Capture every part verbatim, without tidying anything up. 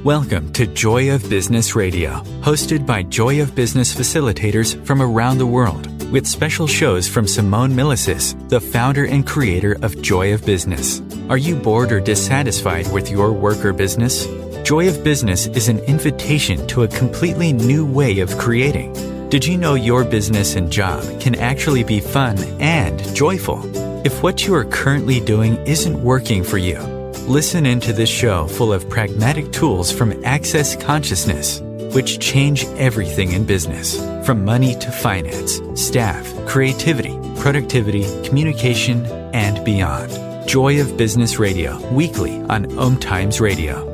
Welcome to Joy of Business Radio, hosted by Joy of Business facilitators from around the world, with special shows from Simone Milasas, the founder and creator of Joy of Business. Are you bored or dissatisfied with your work or business? Joy of Business is an invitation to a completely new way of creating. Did you know your business and job can actually be fun and joyful? If what you are currently doing isn't working for you, listen into this show full of pragmatic tools from Access Consciousness, which change everything in business, from money to finance, staff, creativity, productivity, communication, and beyond. Joy of Business Radio, weekly on Om Times Radio.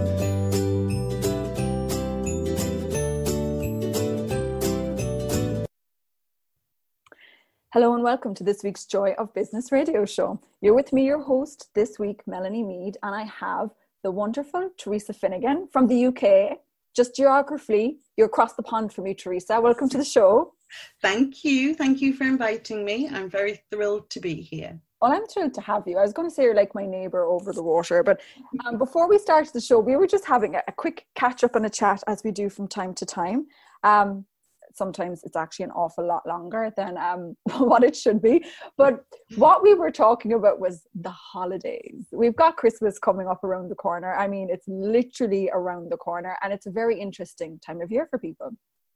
Hello and welcome to this week's Joy of Business Radio show. You're with me, your host this week, Melanie Mead, and I have the wonderful Teresa Finnegan from the U K. Just geographically, you're across the pond from me, Teresa. Welcome to the show. Thank you. Thank you for inviting me. I'm very thrilled to be here. Well, I'm thrilled to have you. I was going to say you're like my neighbour over the water, but um, before we started the show, we were just having a, a quick catch up and a chat as we do from time to time. Um, Sometimes it's actually an awful lot longer than um, what it should be. But what we were talking about was the holidays. We've got Christmas coming up around the corner. I mean, it's literally around the corner, and it's a very interesting time of year for people.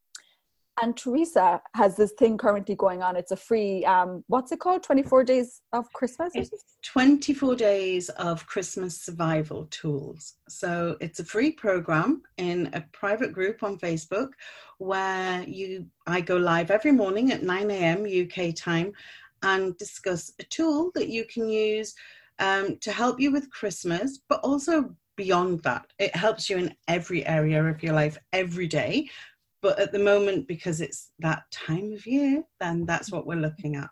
And Teresa has this thing currently going on. It's a free, um, what's it called? twenty-four days of Christmas? It's twenty-four days of Christmas survival tools. So it's a free program in a private group on Facebook where you, I go live every morning at nine a.m. U K time and discuss a tool that you can use um, to help you with Christmas, but also beyond that. It helps you in every area of your life every day. But at the moment, because it's that time of year, then that's what we're looking at.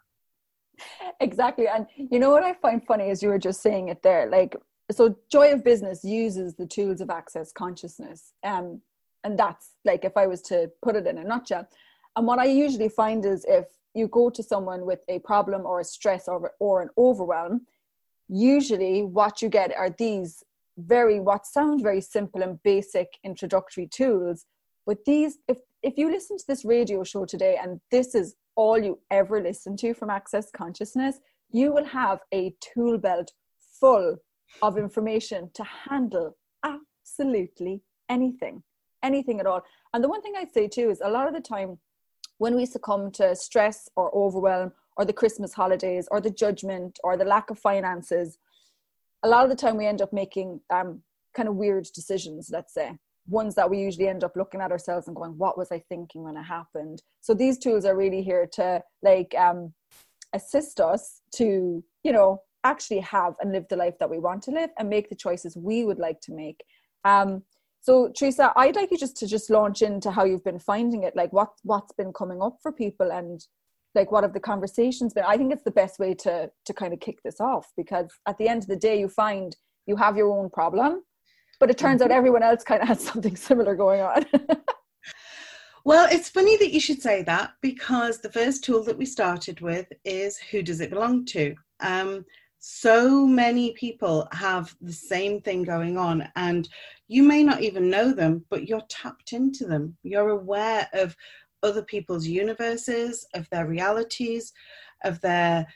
Exactly. And you know what I find funny is you were just saying it there. Like, so Joy of Business uses the tools of Access Consciousness. Um, and that's like, if I was to put it in a nutshell. And what I usually find is if you go to someone with a problem or a stress or, or an overwhelm, usually what you get are these very, what sound very simple and basic introductory tools. But these, if, if you listen to this radio show today and this is all you ever listen to from Access Consciousness, you will have a tool belt full of information to handle absolutely anything, anything at all. And the one thing I'd say too is a lot of the time when we succumb to stress or overwhelm or the Christmas holidays or the judgment or the lack of finances, a lot of the time we end up making um, kind of weird decisions, let's say. Ones that we usually end up looking at ourselves and going, what was I thinking when it happened? So these tools are really here to like um, assist us to, you know, actually have and live the life that we want to live and make the choices we would like to make. Um, so Teresa, I'd like you just to just launch into how you've been finding it, like what, what's been coming up for people and like what have the conversations been? I think it's the best way to, to kind of kick this off, because at the end of the day, you find you have your own problem. But it turns out everyone else kind of has something similar going on. Well, it's funny that you should say that, because the first tool that we started with is who does it belong to? Um, so many people have the same thing going on, and you may not even know them, but you're tapped into them. You're aware of other people's universes, of their realities, of their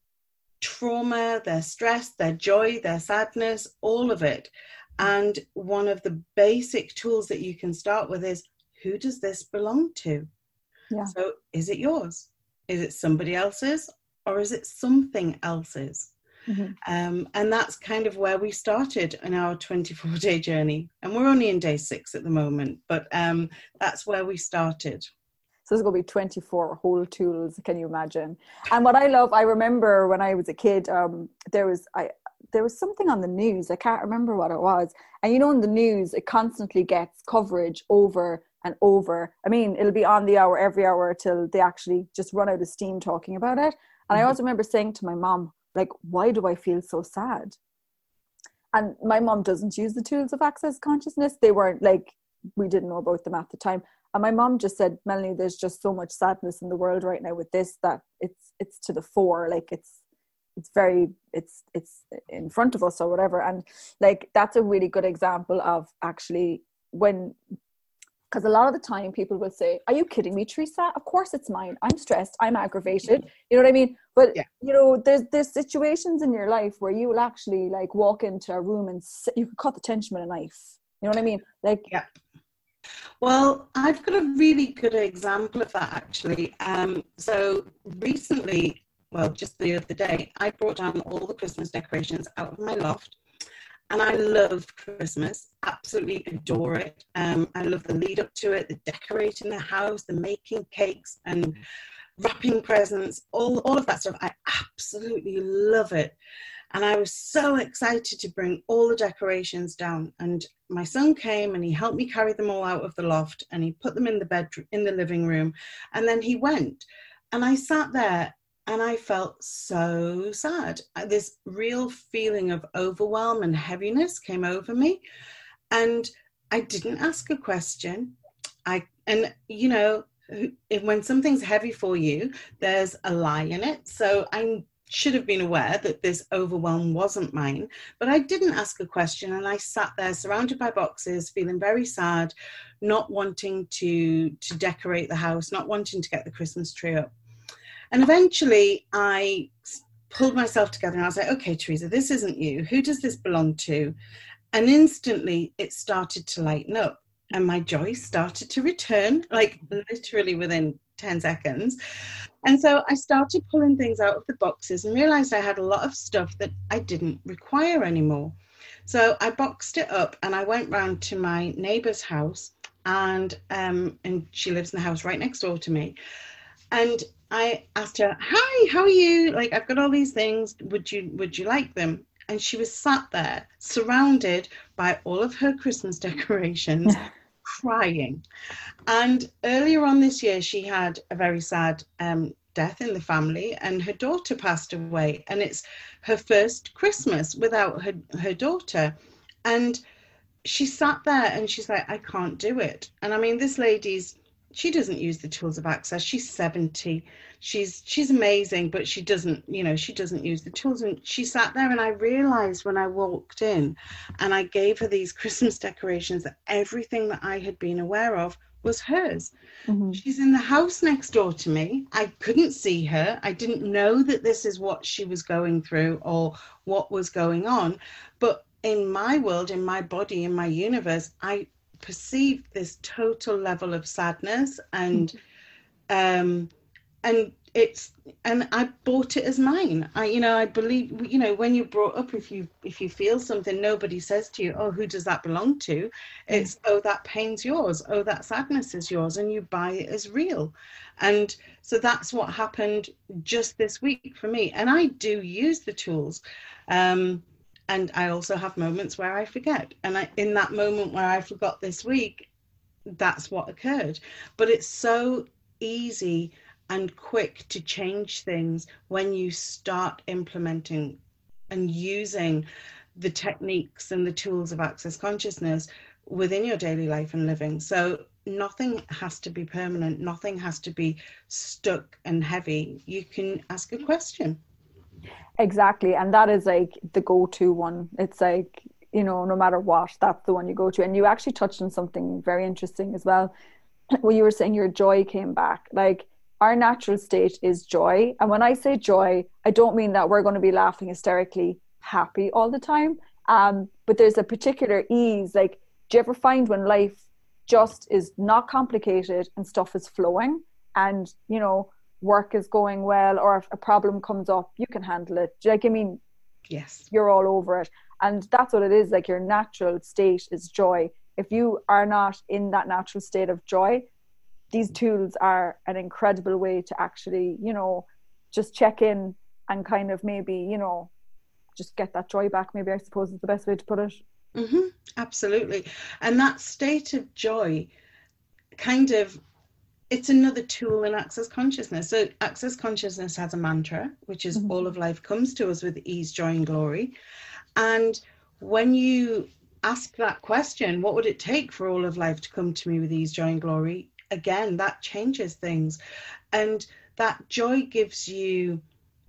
trauma, their stress, their joy, their sadness, all of it. And one of the basic tools that you can start with is, who does this belong to? Yeah. So is it yours? Is it somebody else's? Or is it something else's? Mm-hmm. Um, and that's kind of where we started in our twenty-four day journey. And we're only in day six at the moment, but um, that's where we started. So there's going to be twenty-four whole tools. Can you imagine? And what I love, I remember when I was a kid, um, there was, I, there was something on the news. I can't remember what it was. And you know, in the news, it constantly gets coverage over and over. I mean, it'll be on the hour, every hour till they actually just run out of steam talking about it. And mm-hmm. I always remember saying to my mom, like, why do I feel so sad? And my mom doesn't use the tools of Access Consciousness. They weren't like, we didn't know about them at the time. And my mom just said, Melanie, there's just so much sadness in the world right now with this, that it's, it's to the fore. Like it's, it's very it's it's in front of us or whatever. And like that's a really good example of actually when, because a lot of the time people will say, are you kidding me, Teresa? Of course it's mine. I'm stressed. I'm aggravated. You know what I mean? But, yeah. you know, there's there's situations in your life where you will actually like walk into a room and sit, you could cut the tension with a knife. You know what I mean? Like, yeah. Well, I've got a really good example of that, actually. Um, so recently, well, just the other day, I brought down all the Christmas decorations out of my loft. And I love Christmas, absolutely adore it. Um, I love the lead up to it, the decorating the house, the making cakes and wrapping presents, all, all of that stuff. I absolutely love it. And I was so excited to bring all the decorations down. And my son came and he helped me carry them all out of the loft and he put them in the bedroom, in the living room. And then he went and I sat there and I felt so sad. This real feeling of overwhelm and heaviness came over me. And I didn't ask a question. I, and you know, when something's heavy for you, there's a lie in it. So I should have been aware that this overwhelm wasn't mine, but I didn't ask a question. And I sat there surrounded by boxes, feeling very sad, not wanting to, to decorate the house, not wanting to get the Christmas tree up. And eventually I pulled myself together and I was like, okay, Teresa, this isn't you. Who does this belong to? And instantly it started to lighten up and my joy started to return, like literally within ten seconds. And so I started pulling things out of the boxes and realized I had a lot of stuff that I didn't require anymore. So I boxed it up and I went round to my neighbour's house and, um, and she lives in the house right next door to me. And I asked her, hi, how are you? Like, I've got all these things. Would you, would you like them? And she was sat there surrounded by all of her Christmas decorations, crying. And earlier on this year, she had a very sad um, death in the family and her daughter passed away. And it's her first Christmas without her, her daughter. And she sat there and she's like, I can't do it. And I mean, this lady's, she doesn't use the tools of access. She's seventy. She's she's amazing, but she doesn't, you know, she doesn't use the tools. And she sat there and I realized when I walked in and I gave her these Christmas decorations that everything that I had been aware of was hers. Mm-hmm. She's in the house next door to me. I couldn't see her. I didn't know that this is what she was going through or what was going on. But in my world, in my body, in my universe, I perceived this total level of sadness and um and it's and I bought it as mine. I you know I believe you know when you're brought up, if you if you feel something, nobody says to you, oh, who does that belong to? It's mm. oh, that pain's yours, oh, that sadness is yours, and you buy it as real. And so that's what happened just this week for me. And I do use the tools, um and I also have moments where I forget. And I, in that moment where I forgot this week, that's what occurred. But it's so easy and quick to change things when you start implementing and using the techniques and the tools of Access Consciousness within your daily life and living. So nothing has to be permanent. Nothing has to be stuck and heavy. You can ask a question. Exactly. And that is like the go-to one. It's like, you know, no matter what, that's the one you go to. And you actually touched on something very interesting as well. When you were saying your joy came back, like our natural state is joy. And when I say joy, I don't mean that we're going to be laughing hysterically happy all the time. Um, but there's a particular ease. Like, do you ever find when life just is not complicated and stuff is flowing and, you know, work is going well, or if a problem comes up, you can handle it. Do you like, I mean, yes, you're all over it. And that's what it is. Like, your natural state is joy. If you are not in that natural state of joy, these tools are an incredible way to actually, you know, just check in and kind of maybe, you know, just get that joy back. Maybe I suppose is the best way to put it. Mm-hmm. Absolutely. And that state of joy kind of, it's another tool in Access Consciousness. So Access Consciousness has a mantra, which is mm-hmm. all of life comes to us with ease, joy, and glory. And when you ask that question, what would it take for all of life to come to me with ease, joy, and glory? Again, that changes things. And that joy gives you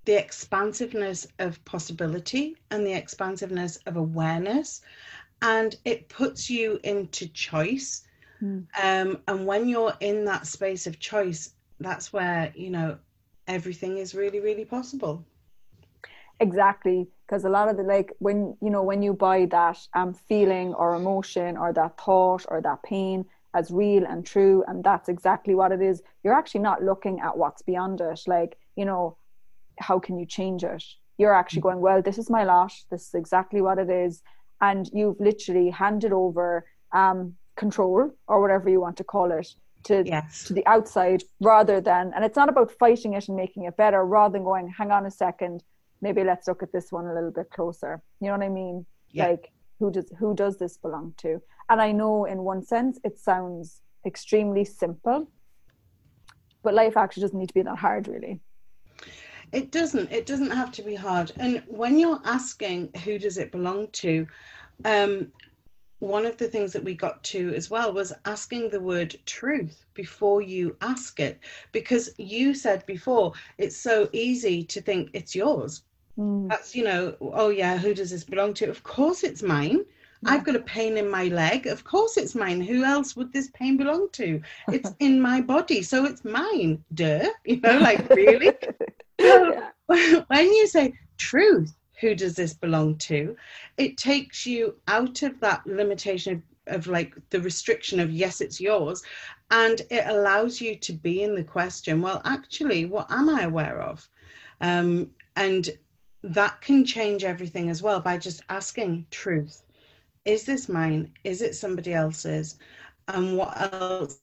the expansiveness of possibility and the expansiveness of awareness, and it puts you into choice. Mm. Um, and when you're in that space of choice, that's where, you know, everything is really, really possible. Exactly, because a lot of the, like, when, you know, when you buy that um feeling or emotion or that thought or that pain as real and true, and that's exactly what it is, you're actually not looking at what's beyond it, like, you know, how can you change it? You're actually going, well, this is my lot, this is exactly what it is, and you've literally handed over um control, or whatever you want to call it, to yes. to the outside, rather than, and it's not about fighting it and making it better, rather than going, hang on a second, maybe let's look at this one a little bit closer. You know what I mean? Yeah. Like, who does who does this belong to? And I know in one sense it sounds extremely simple, but life actually doesn't need to be that hard, really. It doesn't. It doesn't have to be hard. And when you're asking who does it belong to, um, one of the things that we got to as well was asking the word truth before you ask it, because you said before, it's so easy to think it's yours. Mm. That's, you know, oh yeah, who does this belong to? Of course it's mine. Yeah. I've got a pain in my leg. Of course it's mine. Who else would this pain belong to? It's in my body, so it's mine. Duh. You know, like, really? So, yeah. When you say truth, who does this belong to? It takes you out of that limitation of, of like the restriction of yes, it's yours. And it allows you to be in the question, well, actually, what am I aware of? Um, and that can change everything as well by just asking truth. Is this mine? Is it somebody else's? And what else?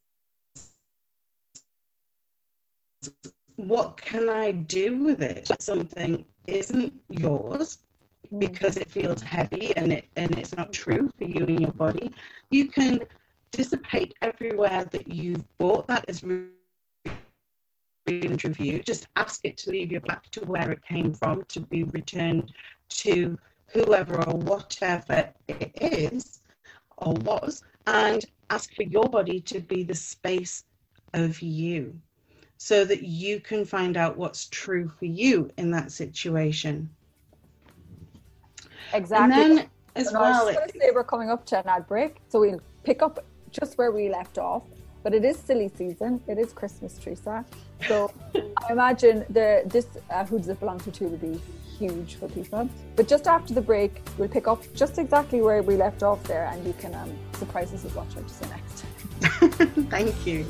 What can I do with it? Something isn't yours because it feels heavy and it and it's not true for you in your body. You can dissipate everywhere that you've bought that is really true for you. Just ask it to leave you back to where it came from, to be returned to whoever or whatever it is or was, and ask for your body to be the space of you, so that you can find out what's true for you in that situation. Exactly. And then as and well, I was going to say we're coming up to an ad break, so we'll pick up just where we left off. But it is silly season. It is Christmas, Teresa. So I imagine the this uh, who does it belong to would be huge for people. But just after the break, we'll pick up just exactly where we left off there, and you can um, surprise us with what you're to say next. Thank you.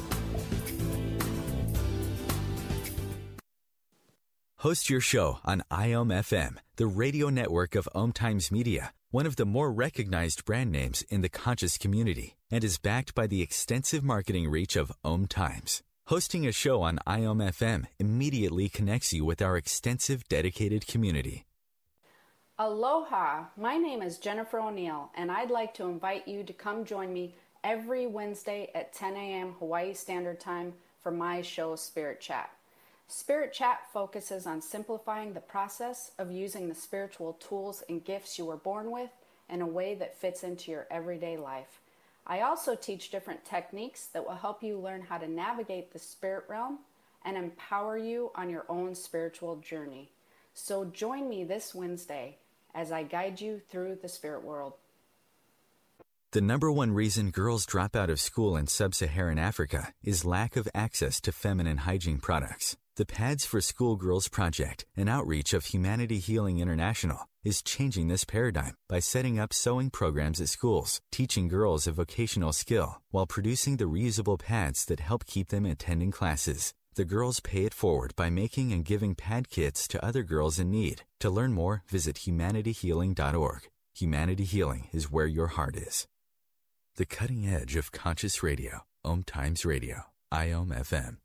Host your show on I O M F M, the radio network of Om Times Media, one of the more recognized brand names in the conscious community, and is backed by the extensive marketing reach of Om Times. Hosting a show on I O M F M immediately connects you with our extensive dedicated community. Aloha, my name is Jennifer O'Neill, and I'd like to invite you to come join me every Wednesday at ten a.m. Hawaii Standard Time for my show, Spirit Chat. Spirit Chat focuses on simplifying the process of using the spiritual tools and gifts you were born with in a way that fits into your everyday life. I also teach different techniques that will help you learn how to navigate the spirit realm and empower you on your own spiritual journey. So join me this Wednesday as I guide you through the spirit world. The number one reason girls drop out of school in sub-Saharan Africa is lack of access to feminine hygiene products. The Pads for Schoolgirls Project, an outreach of Humanity Healing International, is changing this paradigm by setting up sewing programs at schools, teaching girls a vocational skill, while producing the reusable pads that help keep them attending classes. The girls pay it forward by making and giving pad kits to other girls in need. To learn more, visit humanity healing dot org. Humanity Healing is where your heart is. The cutting edge of conscious radio, Om Times Radio, I O M F M.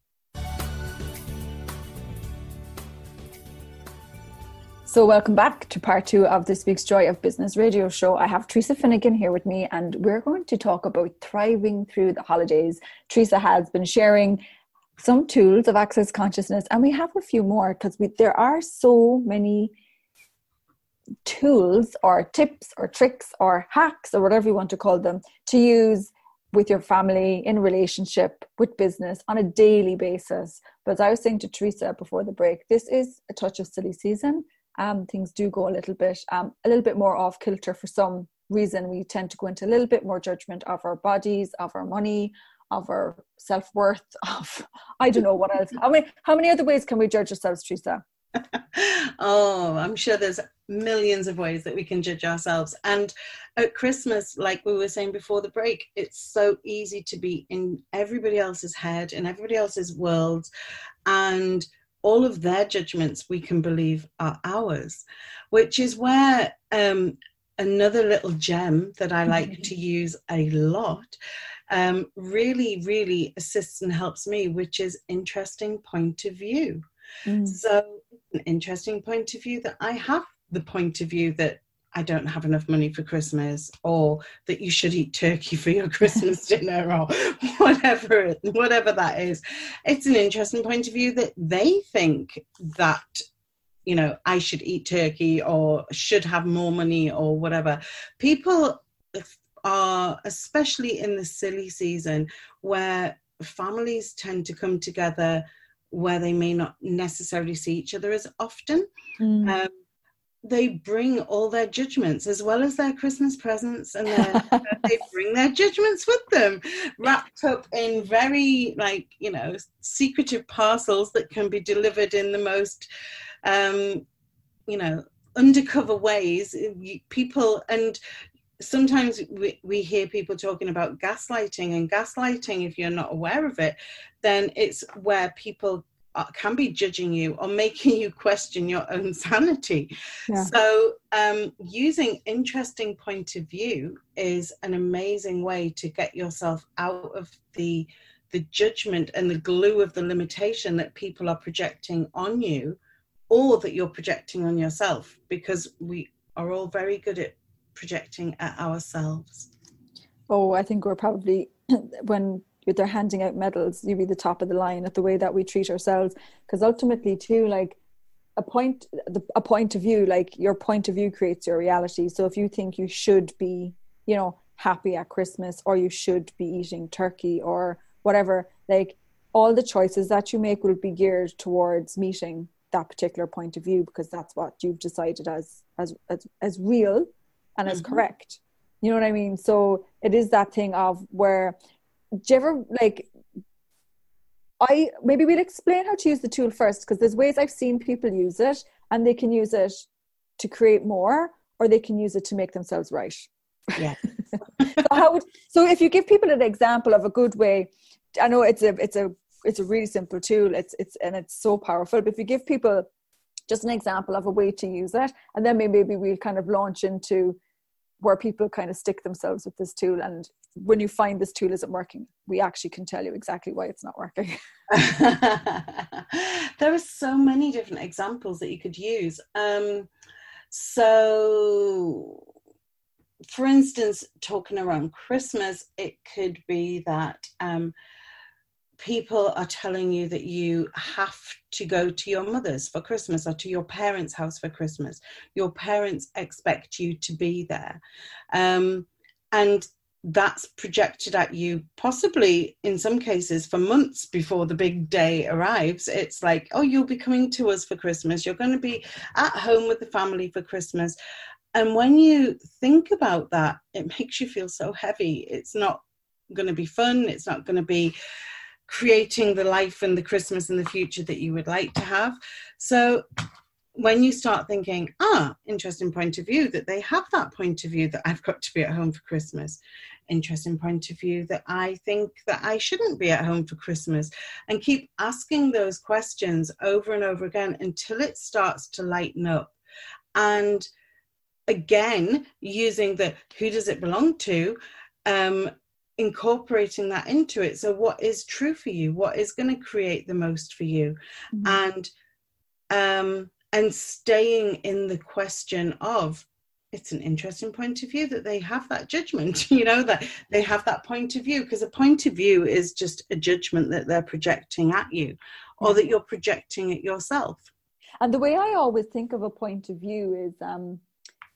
So welcome back to part two of this week's Joy of Business radio show. I have Teresa Finnegan here with me, and we're going to talk about thriving through the holidays. Teresa has been sharing some tools of access consciousness, and we have a few more because we, there are so many tools or tips or tricks or hacks or whatever you want to call them to use with your family, in relationship, with business, on a daily basis. But as I was saying to Teresa before the break, this is a touch of silly season. Um, things do go a little bit, um, a little bit more off kilter for some reason. We tend to go into a little bit more judgment of our bodies, of our money, of our self-worth, of, I don't know what else. How many, how many other ways can we judge ourselves, Teresa? Oh, I'm sure there's millions of ways that we can judge ourselves. And at Christmas, like we were saying before the break, it's so easy to be in everybody else's head, in everybody else's world, and all of their judgments we can believe are ours, which is where um, another little gem that I like to use a lot um, really, really assists and helps me, which is interesting point of view. Mm. So an interesting point of view that I have the point of view that I don't have enough money for Christmas, or that you should eat turkey for your Christmas dinner, or whatever, whatever that is. It's an interesting point of view that they think that, you know, I should eat turkey or should have more money or whatever. People are, especially in the silly season where families tend to come together where they may not necessarily see each other as often. Mm. Um, they bring all their judgments as well as their Christmas presents, and their, they bring their judgments with them, wrapped up in very, like, you know, secretive parcels that can be delivered in the most, um, you know, undercover ways. People, and sometimes we, we hear people talking about gaslighting, and gaslighting, if you're not aware of it, then it's where people are, can be judging you or making you question your own sanity. Yeah. So um, using interesting point of view is an amazing way to get yourself out of the the judgment and the glue of the limitation that people are projecting on you, or that you're projecting on yourself, because we are all very good at projecting at ourselves. Oh, I think we're probably, when they're handing out medals, you'd be the top of the line at the way that we treat ourselves. Because ultimately too, like a point, a point of view, like your point of view creates your reality. So if you think you should be, you know, happy at Christmas, or you should be eating turkey or whatever, like all the choices that you make will be geared towards meeting that particular point of view, because that's what you've decided as, as, as, as real and as mm-hmm. correct. You know what I mean? So it is that thing of where, do you ever, like, I, maybe we'll explain how to use the tool first, because there's ways I've seen people use it, and they can use it to create more, or they can use it to make themselves right. Yeah. so, how would, so if you give people an example of a good way, I know it's a, it's a, it's a really simple tool. It's, it's, and it's so powerful, but if you give people just an example of a way to use it, and then maybe we'll kind of launch into where people kind of stick themselves with this tool, and when you find this tool isn't working, we actually can tell you exactly why it's not working. There are so many different examples that you could use. Um, so, for instance, talking around Christmas, it could be that um, people are telling you that you have to go to your mother's for Christmas, or to your parents' house for Christmas. Your parents expect you to be there. Um, and that's projected at you, possibly in some cases for months before the big day arrives. It's like, oh, you'll be coming to us for Christmas. You're going to be at home with the family for Christmas. And when you think about that, it makes you feel so heavy. It's not going to be fun. It's not going to be creating the life and the Christmas in the future that you would like to have. So when you start thinking, ah, interesting point of view, that they have that point of view that I've got to be at home for Christmas. Interesting point of view that I think that I shouldn't be at home for Christmas. And keep asking those questions over and over again until it starts to lighten up. And again, using the who does it belong to, um, incorporating that into it. So what is true for you? What is going to create the most for you? Mm-hmm. And um, and staying in the question of, it's an interesting point of view that they have that judgment, you know, that they have that point of view, because a point of view is just a judgment that they're projecting at you, or that you're projecting it yourself. And the way I always think of a point of view is, um,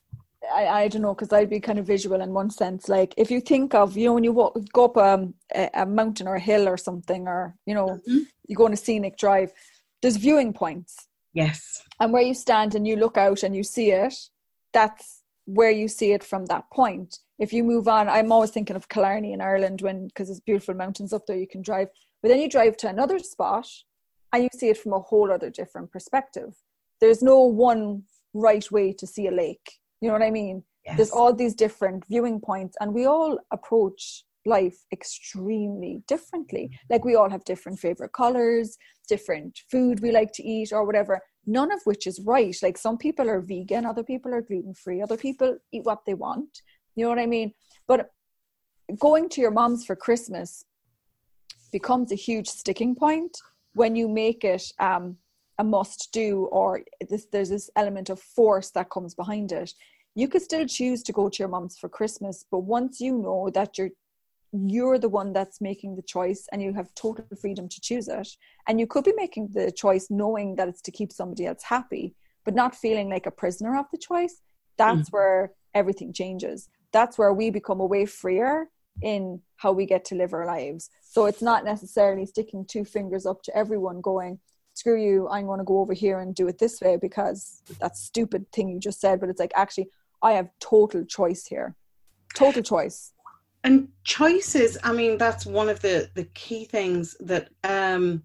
I, I don't know, because I'd be kind of visual in one sense. Like if you think of, you know, when you walk, go up um, a, a mountain or a hill or something, or, you know, mm-hmm. you go on a scenic drive, there's viewing points. Yes. And where you stand and you look out and you see it, that's where you see it from that point. If you move on, I'm always thinking of Killarney in Ireland, when, because there's beautiful mountains up there you can drive. But then you drive to another spot and you see it from a whole other different perspective. There's no one right way to see a lake. You know what I mean? Yes. There's all these different viewing points, and we all approach life extremely differently. Like we all have different favorite colors, different food we like to eat or whatever, none of which is right. Like some people are vegan, other people are gluten-free, other people eat what they want. You know what I mean? But going to your mom's for Christmas becomes a huge sticking point when you make it um, a must do, or this, there's this element of force that comes behind it. You could still choose to go to your mom's for Christmas, but once you know that you're you're the one that's making the choice and you have total freedom to choose it, and you could be making the choice knowing that it's to keep somebody else happy, but not feeling like a prisoner of the choice, that's mm. where everything changes. That's where we become a way freer in how we get to live our lives. So it's not necessarily sticking two fingers up to everyone going, screw you, I'm going to go over here and do it this way because that's stupid thing you just said. But it's like, actually, I have total choice here. Total choice. And choices, I mean, that's one of the, the key things that um,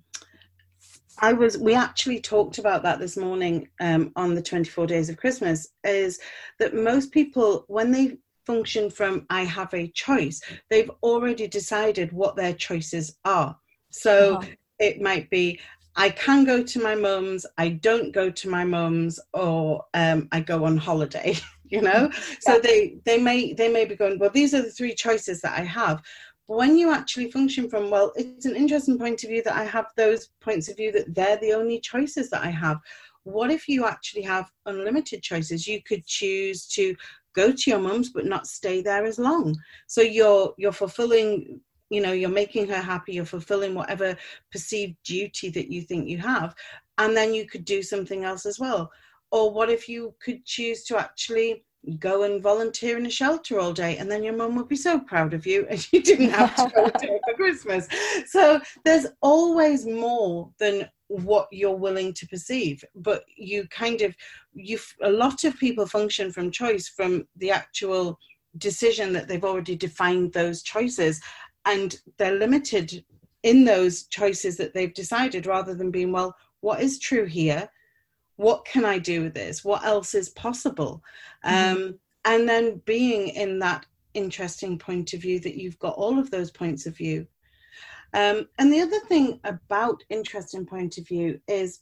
I was, we actually talked about that this morning um, on the twenty-four days of Christmas, is that most people, when they function from I have a choice, they've already decided what their choices are. So uh-huh. it might be, I can go to my mum's, I don't go to my mum's, or um, I go on holiday, you know? Yeah. So they, they may they may be going, well, these are the three choices that I have. But when you actually function from, well, it's an interesting point of view that I have those points of view that they're the only choices that I have. What if you actually have unlimited choices? You could choose to go to your mum's but not stay there as long. So you're you're fulfilling, you know, you're making her happy, you're fulfilling whatever perceived duty that you think you have. And then you could do something else as well. Or what if you could choose to actually go and volunteer in a shelter all day, and then your mum would be so proud of you and you didn't have to go to it for Christmas. So there's always more than what you're willing to perceive. But you kind of, you a lot of people function from choice, from the actual decision that they've already defined those choices. And they're limited in those choices that they've decided, rather than being, well, what is true here? What can I do with this? What else is possible? Mm-hmm. Um, and then being in that interesting point of view that you've got all of those points of view. Um, and the other thing about interesting point of view is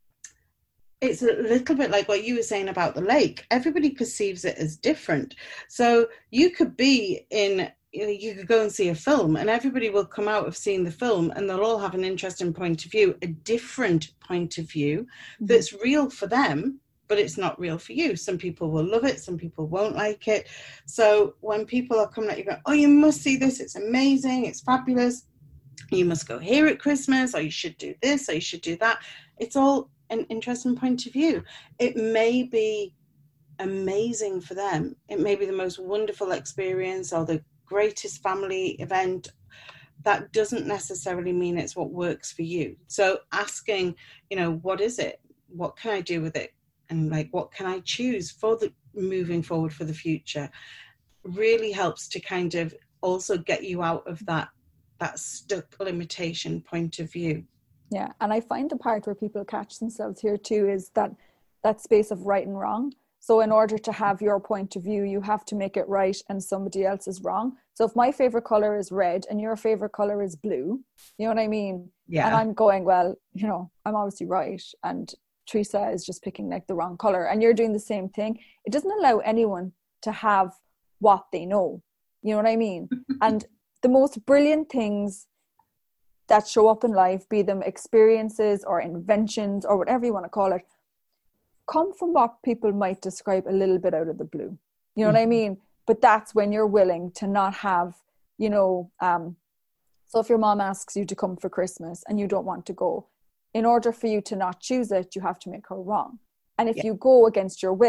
it's a little bit like what you were saying about the lake. Everybody perceives it as different. So you could be in, you know, you could go and see a film and everybody will come out of seeing the film and they'll all have an interesting point of view, a different point of view mm-hmm. that's real for them, but it's not real for you. Some people will love it, some people won't like it. So when people are coming at you going, oh, you must see this, it's amazing, it's fabulous, you must go here at Christmas, or you should do this, or you should do that. It's all an interesting point of view. It may be amazing for them. It may be the most wonderful experience or the greatest family event. That doesn't necessarily mean it's what works for you. So asking, you know, what is it? What can I do with it? And like, what can I choose for the moving forward for the future? Really helps to kind of also get you out of that that stuck limitation point of view. Yeah, and I find the part where people catch themselves here too is that that space of right and wrong. So in order to have your point of view, you have to make it right and somebody else is wrong. So if my favorite color is red and your favorite color is blue, you know what I mean? Yeah. And I'm going, well, you know, I'm obviously right. And Teresa is just picking like the wrong color and you're doing the same thing. It doesn't allow anyone to have what they know. You know what I mean? And the most brilliant things that show up in life, be them experiences or inventions or whatever you want to call it, come from what people might describe a little bit out of the blue. You know mm-hmm. what I mean? But that's when you're willing to not have, you know, um, so if your mom asks you to come for Christmas and you don't want to go, in order for you to not choose it, you have to make her wrong. And if yeah. you go against your will,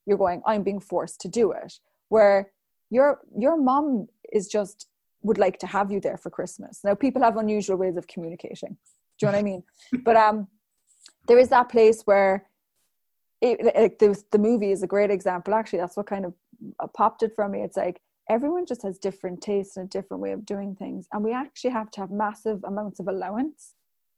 you're going, I'm being forced to do it. Where your your mom is just would like to have you there for Christmas. Now, people have unusual ways of communicating. Do you know what I mean? But um, there is that place where it, like the, the movie is a great example. Actually, that's what kind of popped it for me. It's like everyone just has different tastes and a different way of doing things. And we actually have to have massive amounts of allowance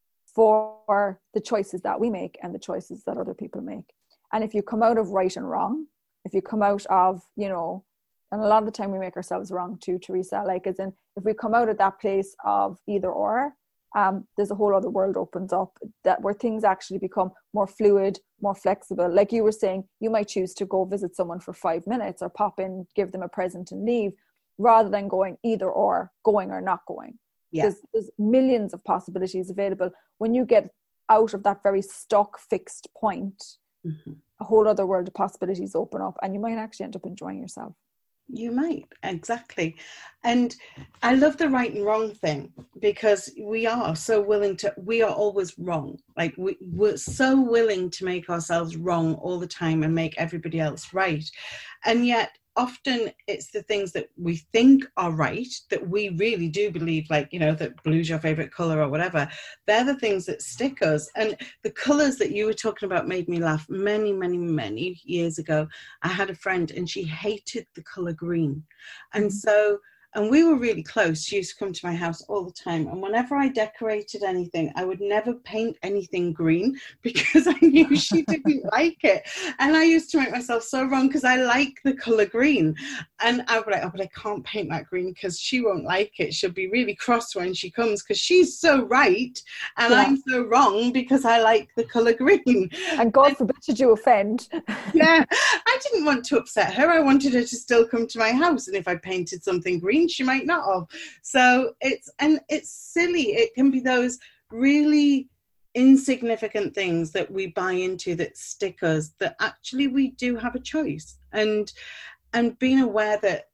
for the choices that we make and the choices that other people make. And if you come out of right and wrong, if you come out of, you know, and a lot of the time we make ourselves wrong too, Teresa, like as in if we come out of that place of either or, um, there's a whole other world opens up that where things actually become more fluid, more flexible. Like you were saying, you might choose to go visit someone for five minutes or pop in, give them a present and leave, rather than going either or, going or not going. Yeah. There's, there's millions of possibilities available. When you get out of that very stuck, fixed point, mm-hmm. a whole other world of possibilities open up, and you might actually end up enjoying yourself. You might, exactly. And I love the right and wrong thing, because we are so willing to, we are always wrong. Like we, we're so willing to make ourselves wrong all the time and make everybody else right. And yet often it's the things that we think are right, that we really do believe, like, you know, that blue's your favorite color or whatever. They're the things that stick us. And the colors that you were talking about made me laugh. Many, many, many years ago, I had a friend and she hated the color green. And mm-hmm. so, and we were really close. She used to come to my house all the time. And whenever I decorated anything, I would never paint anything green because I knew she didn't like it. And I used to make myself so wrong because I like the color green. And I would be like, oh, but I can't paint that green because she won't like it. She'll be really cross when she comes because she's so right. And yeah. I'm so wrong because I like the color green. And God forbid should you offend. Yeah, I didn't want to upset her. I wanted her to still come to my house. And if I painted something green, she might not have. So it's, and it's silly. It can be those really insignificant things that we buy into that stick us, that actually we do have a choice. And and being aware that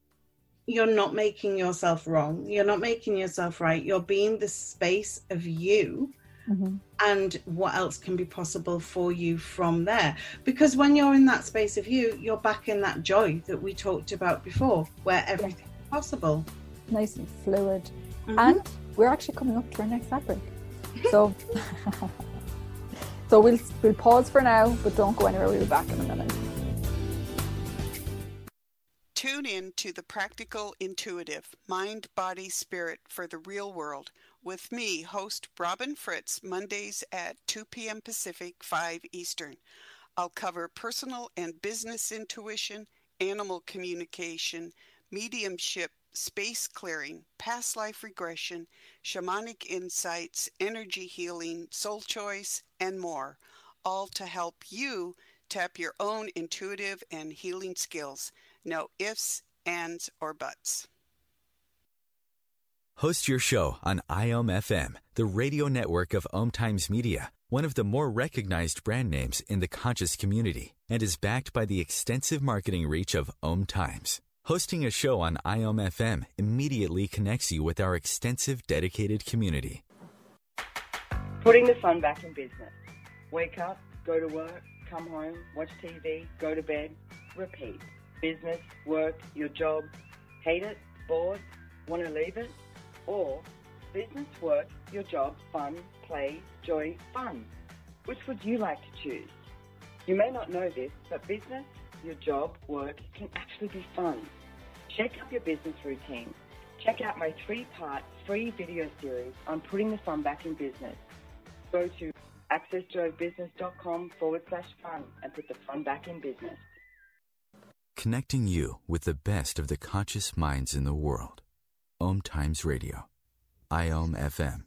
you're not making yourself wrong, you're not making yourself right, you're being the space of you. Mm-hmm. And what else can be possible for you from there? Because when you're in that space of you, you're back in that joy that we talked about before, where everything is possible. Nice and fluid. Mm-hmm. And we're actually coming up to our next ad break. So, so we'll, we'll pause for now, but don't go anywhere. We'll be back in a minute. Tune in to The Practical Intuitive, Mind, Body, Spirit for the Real World with me, host Robin Fritz, Mondays at two p.m. Pacific, five Eastern. I'll cover personal and business intuition, animal communication, mediumship, space clearing, past life regression, shamanic insights, energy healing, soul choice, and more, all to help you tap your own intuitive and healing skills. No ifs, ands, or buts. Host your show on I O M F M, the radio network of Om Times Media, one of the more recognized brand names in the conscious community, and is backed by the extensive marketing reach of Om Times. Hosting a show on I O M F M immediately connects you with our extensive dedicated community. Putting the fun back in business. Wake up, go to work, come home, watch T V, go to bed, repeat. Business, work, your job, hate it, bored, want to leave it? Or business, work, your job, fun, play, joy, fun. Which would you like to choose? You may not know this, but business, your job, work can actually be fun. Shake up your business routine. Check out my three-part free video series on putting the fun back in business. Go to accessjoybusiness.com forward slash fun and put the fun back in business. Connecting you with the best of the conscious minds in the world. Om Times Radio. I O M F M.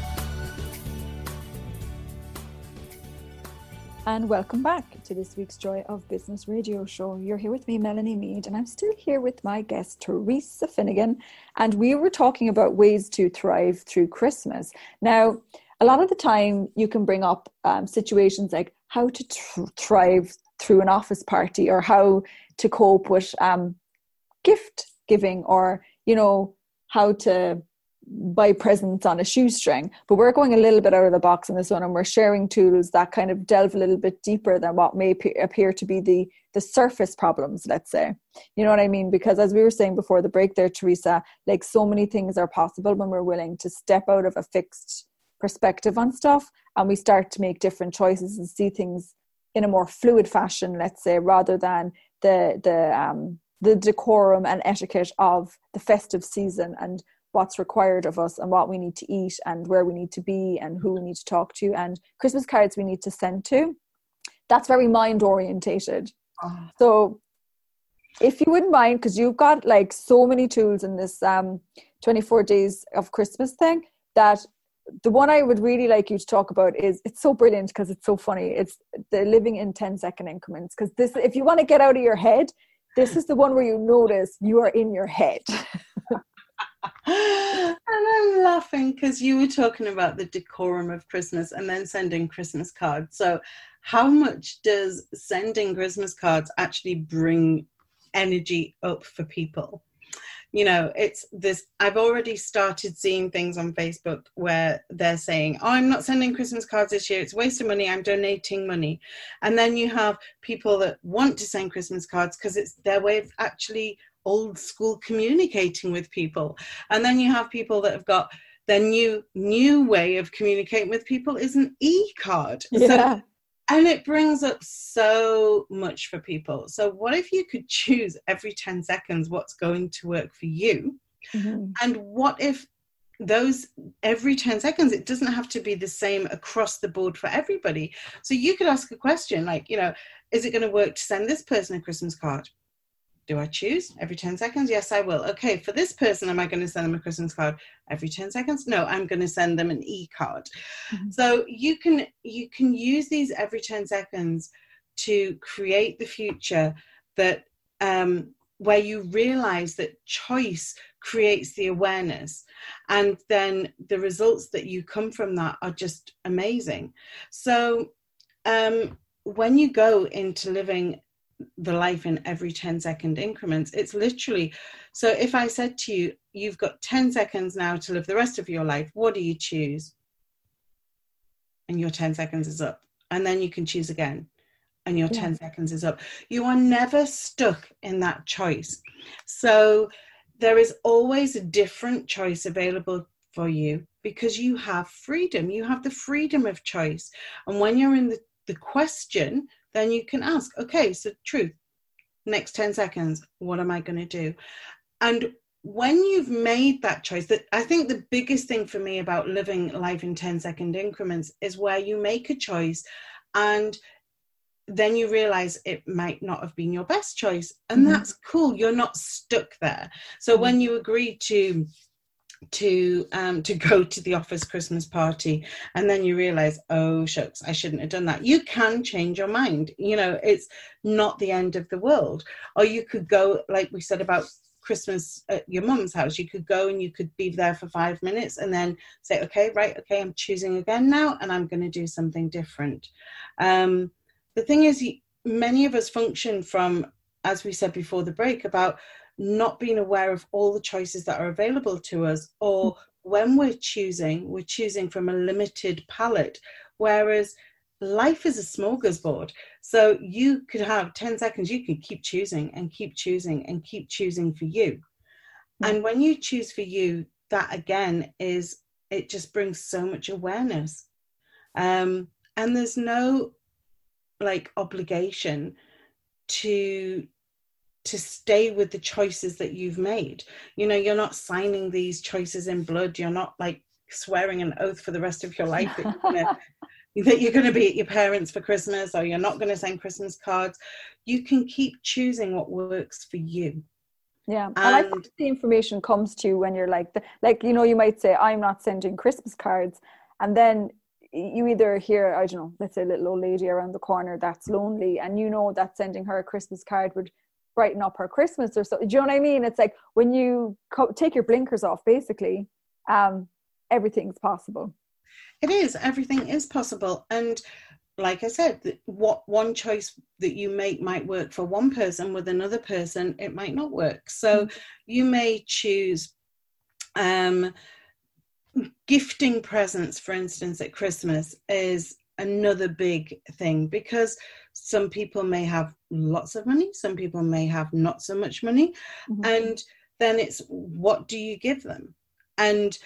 And welcome back to this week's Joy of Business radio show. You're here with me, Melanie Mead, and I'm still here with my guest, Teresa Finnegan. And we were talking about ways to thrive through Christmas. Now, a lot of the time you can bring up um, situations like how to tr- thrive through an office party, or how to cope with um, gift giving, or, you know, how to buy presents on a shoestring, but we're going a little bit out of the box in this one, and we're sharing tools that kind of delve a little bit deeper than what may appear to be the the surface problems, let's say. You know what I mean? Because as we were saying before the break there, Teresa, like so many things are possible when we're willing to step out of a fixed perspective on stuff, and we start to make different choices and see things in a more fluid fashion, let's say, rather than the the um the decorum and etiquette of the festive season and what's required of us and what we need to eat and where we need to be and who we need to talk to and Christmas cards we need to send to. That's very mind orientated. Oh. So if you wouldn't mind, because you've got like so many tools in this um, twenty-four days of Christmas thing, that the one I would really like you to talk about is, it's so brilliant because it's so funny. It's the living in ten second increments. Because this, if you want to get out of your head, this is the one where you notice you are in your head. And I'm laughing because you were talking about the decorum of Christmas and then sending Christmas cards. So how much does sending Christmas cards actually bring energy up for people? You know, it's this, I've already started seeing things on Facebook where they're saying, oh, I'm not sending Christmas cards this year. It's a waste of money. I'm donating money. And then you have people that want to send Christmas cards because it's their way of actually old school communicating with people. And then you have people that have got their new, new way of communicating with people is an e-card. Yeah. So, and it brings up so much for people. So what if you could choose every ten seconds what's going to work for you? Mm-hmm. And what if those every ten seconds, it doesn't have to be the same across the board for everybody. So you could ask a question like, you know, is it going to work to send this person a Christmas card? Do I choose every ten seconds? Yes, I will. Okay, for this person, am I going to send them a Christmas card every ten seconds? No, I'm going to send them an e-card. Mm-hmm. So you can you can use these every ten seconds to create the future that um, where you realize that choice creates the awareness, and then the results that you come from that are just amazing. So um, when you go into living the life in every ten second increments, it's literally, so if I said to you, you've got ten seconds now to live the rest of your life, what do you choose? And your ten seconds is up, and then you can choose again, and your yeah. ten seconds is up. You are never stuck in that choice. So there is always a different choice available for you because you have freedom. You have the freedom of choice. And when you're in the, the question, then you can ask, okay, so truth, next ten seconds, what am I going to do? And when you've made that choice, that I think the biggest thing for me about living life in ten second increments is where you make a choice and then you realize it might not have been your best choice. And mm-hmm. that's cool. You're not stuck there. So mm-hmm. when you agree to to um to go to the office Christmas party and then you realize, oh shucks, I shouldn't have done that, you can change your mind. You know, it's not the end of the world. Or you could go, like we said about Christmas at your mum's house, you could go and you could be there for five minutes and then say, okay, right, okay, I'm choosing again now and I'm going to do something different. Um the thing is, many of us function from, as we said before the break, about not being aware of all the choices that are available to us, or when we're choosing, we're choosing from a limited palette, whereas life is a smorgasbord. So you could have ten seconds, you could keep choosing and keep choosing and keep choosing for you. Mm-hmm. And when you choose for you, that again is, it just brings so much awareness. Um, and there's no like obligation to to stay with the choices that you've made. You know, you're not signing these choices in blood. You're not like swearing an oath for the rest of your life that you're gonna, that you're going to be at your parents for Christmas, or you're not going to send Christmas cards. You can keep choosing what works for you. Yeah, and, and I think the information comes to you when you're like, the, like, you know, you might say, I'm not sending Christmas cards. And then you either hear, I don't know, let's say a little old lady around the corner that's lonely, and you know that sending her a Christmas card would brighten up her Christmas or so. Do you know what I mean? It's like when you co- take your blinkers off, basically, um, everything's possible. It is. Everything is possible. And like I said, what one choice that you make might work for one person, with another person, it might not work. So mm-hmm. you may choose um, gifting presents, for instance, at Christmas is another big thing, because some people may have lots of money, some people may have not so much money. Mm-hmm. And then it's, what do you give them? And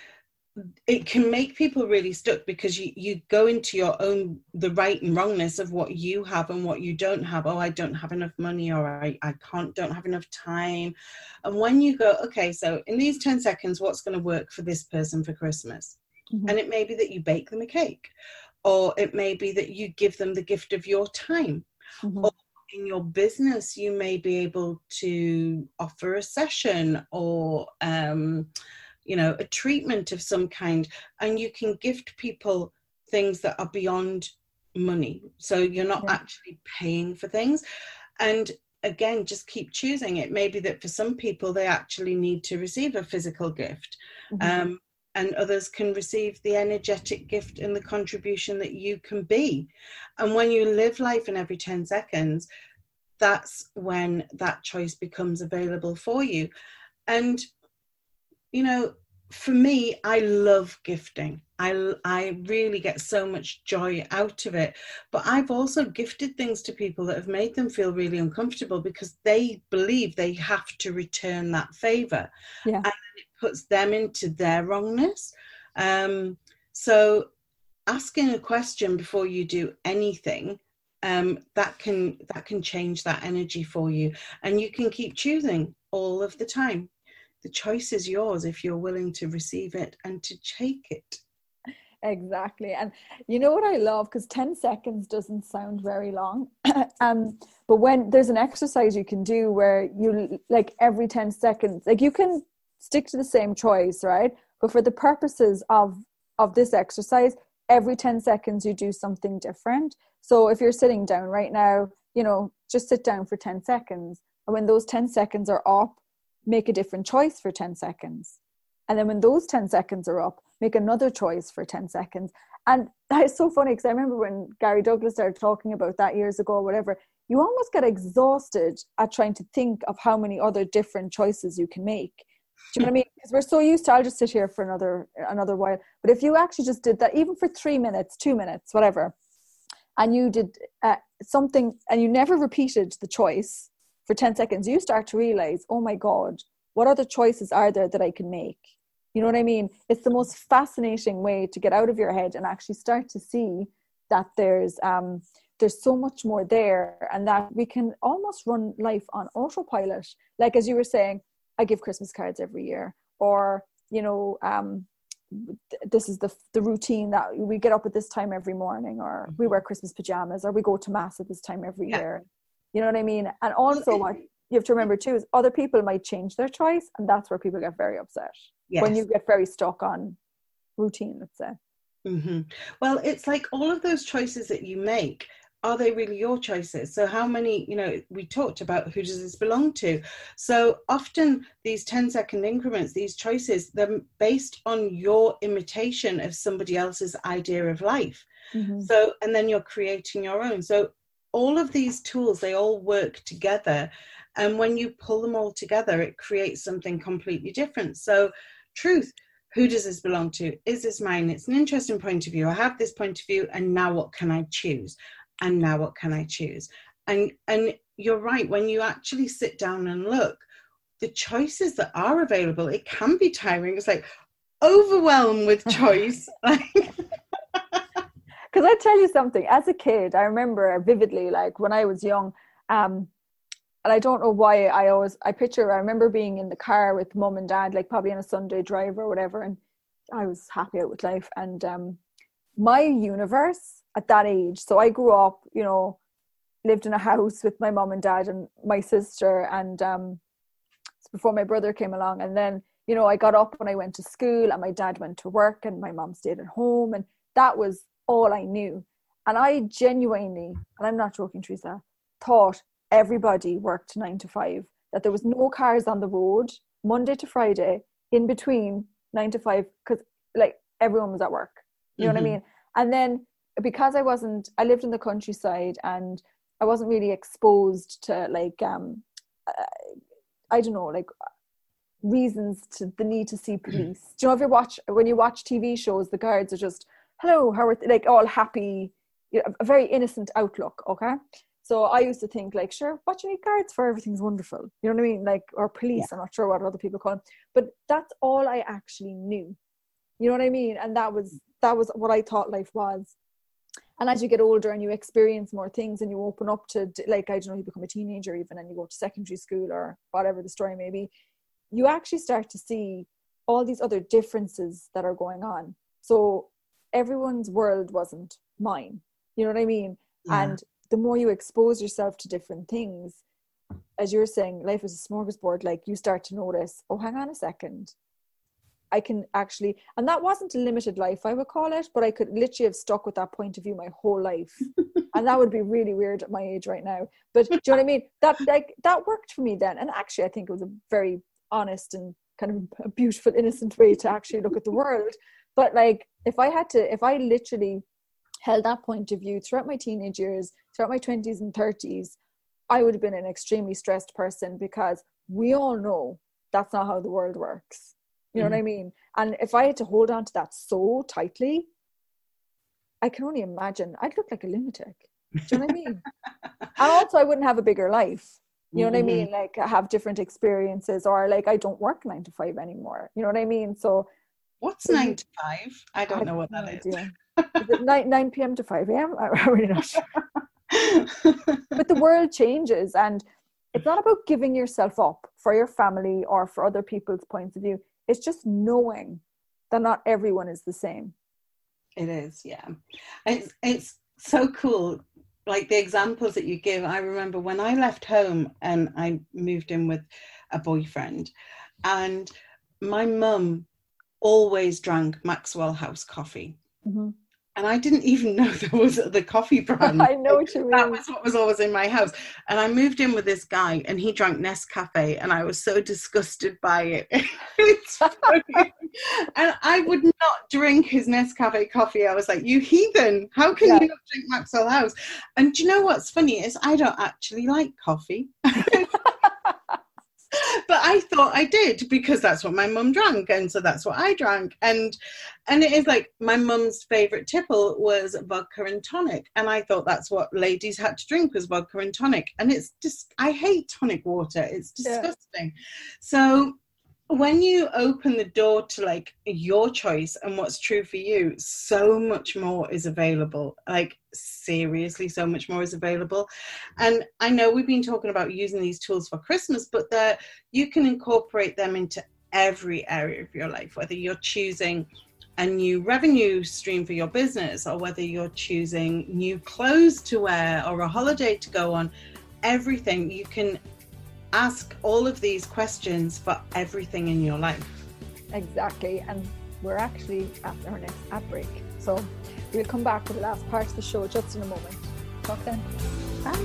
it can make people really stuck, because you, you go into your own, the right and wrongness of what you have and what you don't have. Oh, I don't have enough money, or I, I can't, don't have enough time. And when you go, okay, so in these ten seconds, what's going to work for this person for Christmas? Mm-hmm. And it may be that you bake them a cake, or it may be that you give them the gift of your time. Mm-hmm. Or in your business, you may be able to offer a session, or, um, you know, a treatment of some kind, and you can gift people things that are beyond money. So you're not yeah. actually paying for things. And again, just keep choosing. It may be that for some people, they actually need to receive a physical gift. Mm-hmm. Um, and others can receive the energetic gift and the contribution that you can be. And when you live life in every ten seconds, that's when that choice becomes available for you. And you know, for me, I love gifting. I, I really get so much joy out of it. But I've also gifted things to people that have made them feel really uncomfortable, because they believe they have to return that favor. Yeah. And it puts them into their wrongness. Um, so asking a question before you do anything, um, that can that can change that energy for you. And you can keep choosing all of the time. The choice is yours if you're willing to receive it and to take it. Exactly. And you know what I love, because ten seconds doesn't sound very long. um, but when there's an exercise you can do where you, like, every ten seconds, like, you can stick to the same choice, right? But for the purposes of, of this exercise, every ten seconds you do something different. So if you're sitting down right now, you know, just sit down for ten seconds. And when those ten seconds are up, make a different choice for ten seconds. And then when those ten seconds are up, make another choice for ten seconds. And that is so funny, because I remember when Gary Douglas started talking about that years ago or whatever, you almost get exhausted at trying to think of how many other different choices you can make. Do you know what I mean? Because we're so used to, I'll just sit here for another another while. But if you actually just did that, even for three minutes, two minutes, whatever, and you did uh, something, and you never repeated the choice for ten seconds, you start to realize, oh my God, what other choices are there that I can make? You know what I mean? It's the most fascinating way to get out of your head and actually start to see that there's um, there's so much more there, and that we can almost run life on autopilot. Like, as you were saying, I give Christmas cards every year, or, you know, um, this is the the routine that we get up at this time every morning, or we wear Christmas pajamas, or we go to mass at this time every yeah. year. You know what I mean? And also what you have to remember too is other people might change their choice, and that's where people get very upset. Yes. When you get very stuck on routine, let's say. Mm-hmm. Well, it's like all of those choices that you make, are they really your choices? So how many, you know, we talked about who does this belong to? So often these ten second increments, these choices, they're based on your imitation of somebody else's idea of life. Mm-hmm. So, and then you're creating your own. So all of these tools, they all work together. And when you pull them all together, it creates something completely different. So truth, who does this belong to? Is this mine? It's an interesting point of view. I have this point of view, and now what can I choose? And now what can I choose? And and you're right, when you actually sit down and look, the choices that are available, it can be tiring. It's like overwhelmed with choice. Because I tell you something, as a kid, I remember vividly, like when I was young, um, and I don't know why I always, I picture, I remember being in the car with mum and dad, like probably on a Sunday drive or whatever, and I was happy out with life. And um, my universe at that age, so I grew up, you know, lived in a house with my mum and dad and my sister, and um, before my brother came along. And then, you know, I got up when I went to school, and my dad went to work, and my mum stayed at home, and that was all I knew. And I genuinely, and I'm not joking, Teresa, thought everybody worked nine to five, that there was no cars on the road Monday to Friday in between nine to five, because like everyone was at work. You know mm-hmm. what I mean? And then because I wasn't, I lived in the countryside, and I wasn't really exposed to like, um, uh, I don't know, like reasons to the need to see police. Do you know, if you watch, when you watch T V shows, the guards are just, hello, how are, th-? like all happy, you know, a very innocent outlook, okay? So I used to think like, sure, what you need guards for? Everything's wonderful. You know what I mean? Like, or police, yeah. I'm not sure what other people call them. But that's all I actually knew. You know what I mean? And that was, that was what I thought life was. And as you get older and you experience more things and you open up to, like, I don't know, you become a teenager even and you go to secondary school or whatever the story may be, you actually start to see all these other differences that are going on. So everyone's world wasn't mine. You know what I mean? Yeah. And the more you expose yourself to different things, as you're saying, life is a smorgasbord, like you start to notice, oh, hang on a second. I can actually, and that wasn't a limited life, I would call it, but I could literally have stuck with that point of view my whole life. And that would be really weird at my age right now. But do you know what I mean? That like that worked for me then. And actually, I think it was a very honest and kind of a beautiful, innocent way to actually look at the world. But like, if I had to, if I literally held that point of view throughout my teenage years, throughout my twenties and thirties, I would have been an extremely stressed person, because we all know that's not how the world works. You know mm. what I mean? And if I had to hold on to that so tightly, I can only imagine I'd look like a lunatic. Do you know what I mean? And also I wouldn't have a bigger life. You know mm-hmm. what I mean? Like, I have different experiences, or like I don't work nine to five anymore. You know what I mean? So what's so nine to five? I don't I know what that is. Is it nine, nine p.m. to five a.m.? I'm really not sure. But the world changes, and it's not about giving yourself up for your family or for other people's points of view. It's just knowing that not everyone is the same. It is, yeah. It's, it's so cool. Like the examples that you give, I remember when I left home and I moved in with a boyfriend, and my mum always drank Maxwell House coffee. Mm-hmm. And I didn't even know there was the coffee brand. I know what you mean. That was what was always in my house. And I moved in with this guy, and he drank Nescafe, and I was so disgusted by it. It's funny. And I would not drink his Nescafe coffee. I was like, you heathen, how can yeah. you not drink Maxwell House? And do you know what's funny is I don't actually like coffee. But I thought I did, because that's what my mum drank, and so that's what I drank. And and it is like my mum's favourite tipple was vodka and tonic, and I thought that's what ladies had to drink, was vodka and tonic. And it's just, I hate tonic water. It's disgusting. Yeah. So when you open the door to like your choice and what's true for you, so much more is available. Like seriously, so much more is available. And I know we've been talking about using these tools for Christmas, but that you can incorporate them into every area of your life, whether you're choosing a new revenue stream for your business, or whether you're choosing new clothes to wear or a holiday to go on. Everything, you can ask all of these questions for everything in your life. Exactly. And we're actually at our next ad break, so we'll come back for the last part of the show just in a moment. Talk then. Bye.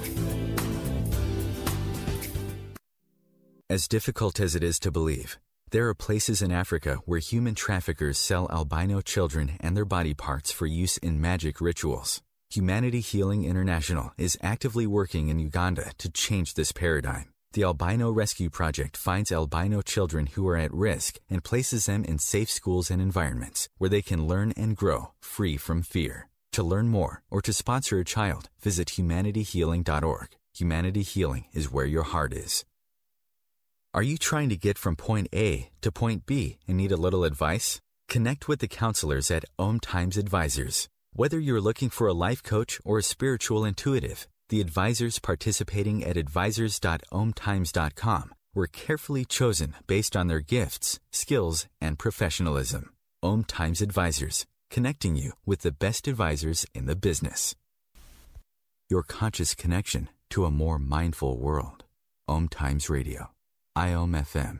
As difficult as it is to believe, there are places in Africa where human traffickers sell albino children and their body parts for use in magic rituals. Humanity Healing International is actively working in Uganda to change this paradigm. The Albino Rescue Project finds albino children who are at risk and places them in safe schools and environments where they can learn and grow free from fear. To learn more or to sponsor a child, visit humanity healing dot org. Humanity Healing is where your heart is. Are you trying to get from point A to point B and need a little advice? Connect with the counselors at Om Times Advisors. Whether you're looking for a life coach or a spiritual intuitive, the advisors participating at advisors dot om times dot com were carefully chosen based on their gifts, skills, and professionalism. Om Times Advisors, connecting you with the best advisors in the business. Your conscious connection to a more mindful world. Om Times Radio. I O M F M.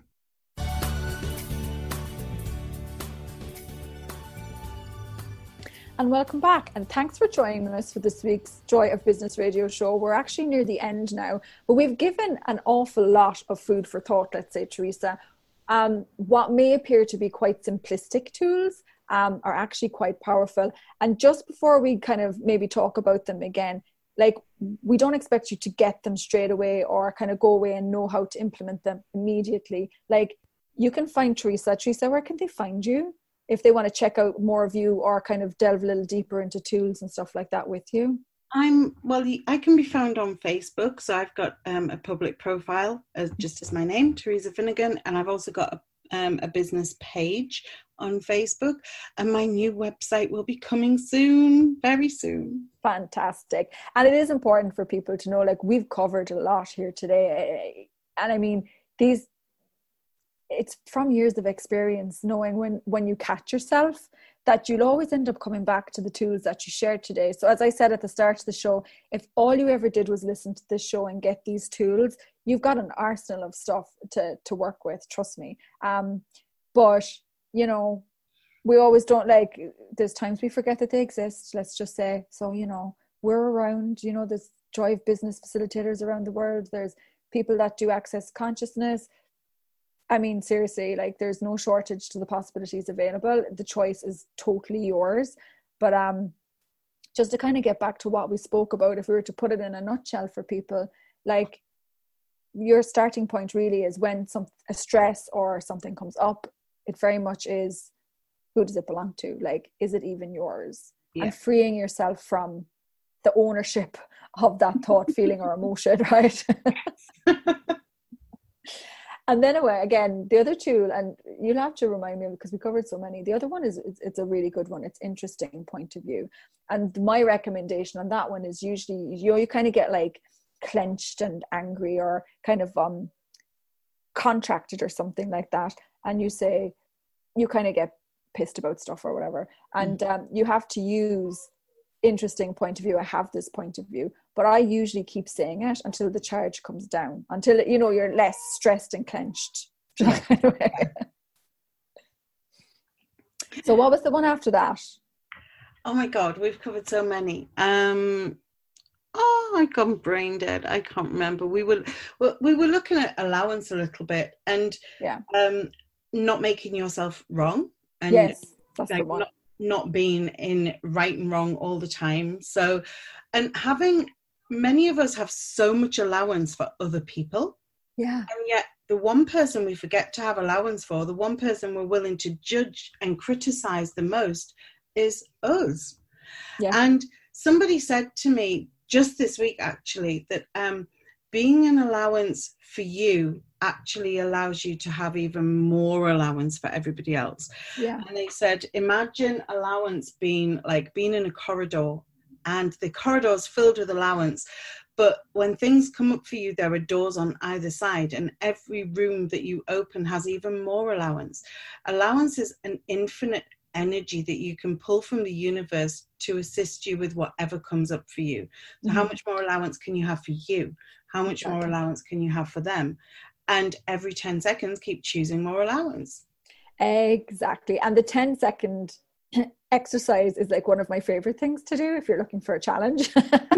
And welcome back, and thanks for joining us for this week's Joy of Business Radio show. We're actually near the end now, but we've given an awful lot of food for thought, let's say, Teresa. Um, what may appear to be quite simplistic tools um, are actually quite powerful. And just before we kind of maybe talk about them again, like, we don't expect you to get them straight away or kind of go away and know how to implement them immediately. Like, you can find Teresa. Teresa, where can they find you if they want to check out more of you or kind of delve a little deeper into tools and stuff like that with you? I'm, well, I can be found on Facebook. So I've got um, a public profile as just as my name, Teresa Finnegan. And I've also got a, um, a business page on Facebook. And my new website will be coming soon, very soon. Fantastic. And it is important for people to know, like, we've covered a lot here today. And I mean, these, it's from years of experience, knowing when, when you catch yourself, that you'll always end up coming back to the tools that you shared today. So as I said at the start of the show, if all you ever did was listen to this show and get these tools, you've got an arsenal of stuff to, to work with, trust me. Um, but, you know, we always don't, like, there's times we forget that they exist, let's just say. So, you know, we're around, you know, there's Joy of Business facilitators around the world. There's people that do access consciousness. I mean, seriously, like, there's no shortage to the possibilities available. The choice is totally yours. But um, just to kind of get back to what we spoke about, if we were to put it in a nutshell for people, like, your starting point really is when some a stress or something comes up, it very much is, who does it belong to? Like, is it even yours? Yeah. And freeing yourself from the ownership of that thought, feeling, or emotion, right? And then away again, the other tool, and you'll have to remind me because we covered so many. The other one is it's, it's a really good one. It's interesting point of view. And my recommendation on that one is usually, you know, you kind of get like clenched and angry or kind of um contracted or something like that. And you say, you kind of get pissed about stuff or whatever. And um, you have to use interesting point of view. I have this point of view, but I usually keep saying it until the charge comes down, until, you know, you're less stressed and clenched. So what was the one after that? Oh my God, we've covered so many. Um, oh, I got brain dead. I can't remember. We were we were looking at allowance a little bit, and yeah, um, not making yourself wrong, and yes, that's like the one. Not, not being in right and wrong all the time. So, and having, many of us have so much allowance for other people. Yeah. And yet the one person we forget to have allowance for, the one person we're willing to judge and criticize the most is us. Yeah. And somebody said to me just this week, actually, that um, being an allowance for you actually allows you to have even more allowance for everybody else. Yeah. And they said, imagine allowance being like being in a corridor, and the corridor is filled with allowance. But when things come up for you, there are doors on either side, and every room that you open has even more allowance. Allowance is an infinite energy that you can pull from the universe to assist you with whatever comes up for you. So mm-hmm. how much more allowance can you have for you? How much exactly. more allowance can you have for them? And every ten seconds, keep choosing more allowance. Exactly. And the ten second exercise is like one of my favorite things to do if you're looking for a challenge.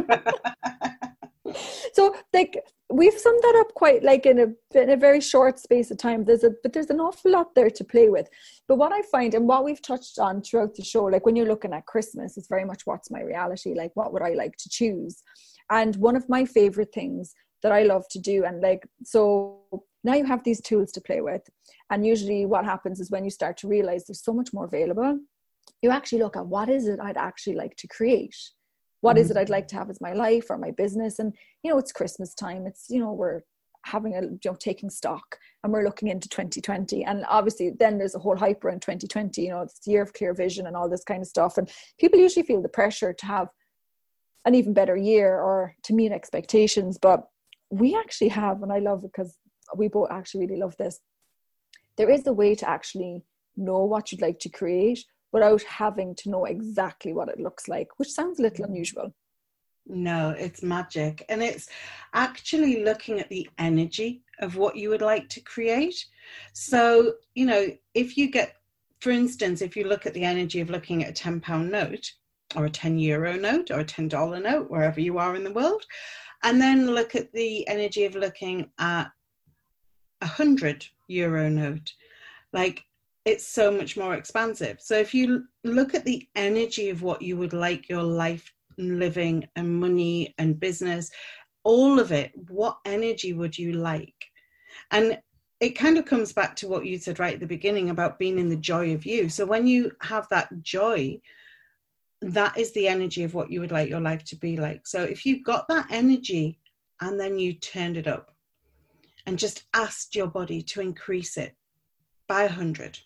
So like we've summed that up quite like in a in a very short space of time. There's a but there's an awful lot there to play with. But what I find, and what we've touched on throughout the show, like when you're looking at Christmas, it's very much what's my reality, like what would I like to choose? And one of my favorite things that I love to do, and like, so now you have these tools to play with, and usually what happens is when you start to realize there's so much more available, you actually look at what is it I'd actually like to create. What mm-hmm. is it I'd like to have as my life or my business? And, you know, it's Christmas time. It's, you know, we're having a, you know, taking stock, and we're looking into twenty twenty. And obviously then there's a whole hype around twenty twenty, you know, it's the year of clear vision and all this kind of stuff. And people usually feel the pressure to have an even better year or to meet expectations. But we actually have, and I love it because we both actually really love this, there is a way to actually know what you'd like to create without having to know exactly what it looks like, which sounds a little unusual. No, it's magic. And it's actually looking at the energy of what you would like to create. So, you know, if you get, for instance, if you look at the energy of looking at a ten pound note or a ten euro note or a ten dollar note, wherever you are in the world, and then look at the energy of looking at a hundred euro note, like, it's so much more expansive. So if you look at the energy of what you would like your life and living and money and business, all of it, what energy would you like? And it kind of comes back to what you said right at the beginning about being in the joy of you. So when you have that joy, that is the energy of what you would like your life to be like. So if you got that energy and then you turned it up and just asked your body to increase it by a hundred,